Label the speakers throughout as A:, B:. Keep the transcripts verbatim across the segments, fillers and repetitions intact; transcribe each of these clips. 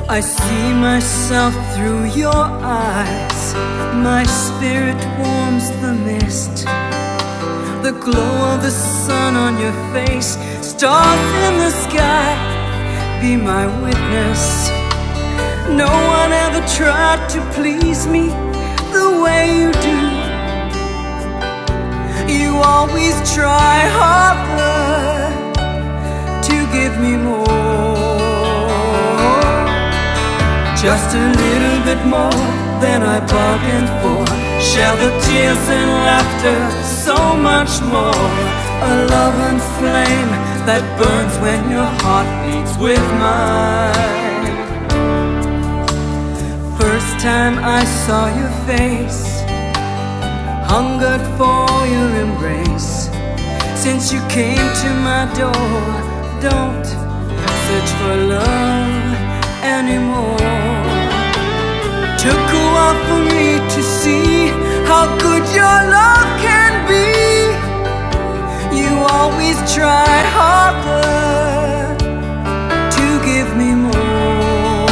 A: I see myself through your eyes. My spirit warms the mist. The glow of the sun on your face, stars in the sky, be my witness. No one ever tried to please me the way you do. You always try harder to give me more. Just a little bit more than I bargained for. Share the tears and laughter, so much more. A love and flame that burns when your heart beats with mine. First time I saw your face, hungered for your embrace. Since you came to my door, don't search for love anymore. Took a while for me to see how good your love can be. You always try harder to give me more.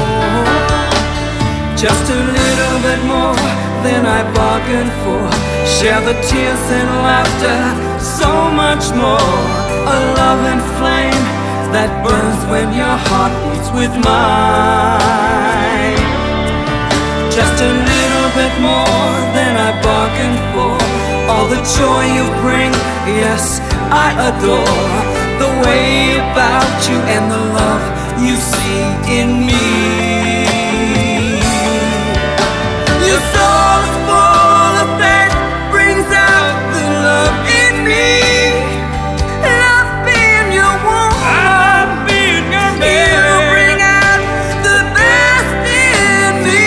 A: Just a little bit more than I bargained for. Share the tears and laughter, so much more. A love and flame that burns when your heart beats with mine. Just a little bit more than I bargained for. All the joy you bring, yes, I adore. The way about you and the love you see in me. Your soul is full of faith, brings out the love in me. Love being your woman, love being your man. You bring out the best in me.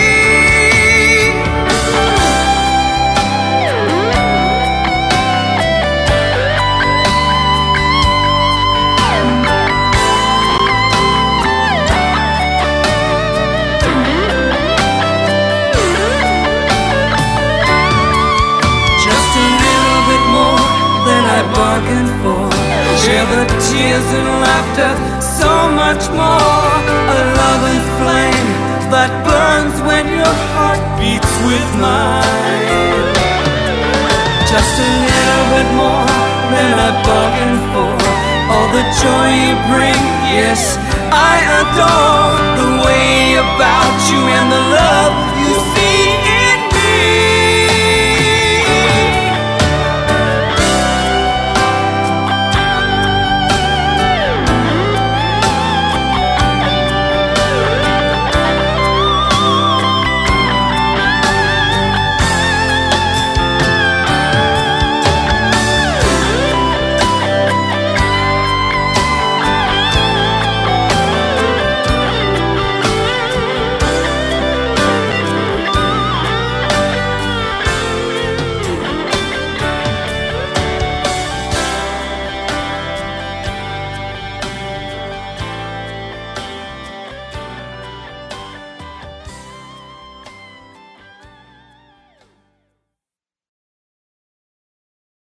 A: Bargain for. Share the tears and laughter, so much more. A love and flame that burns when your heart beats with mine. Just a little bit more than I bargained for. All the joy you bring, yes, I adore.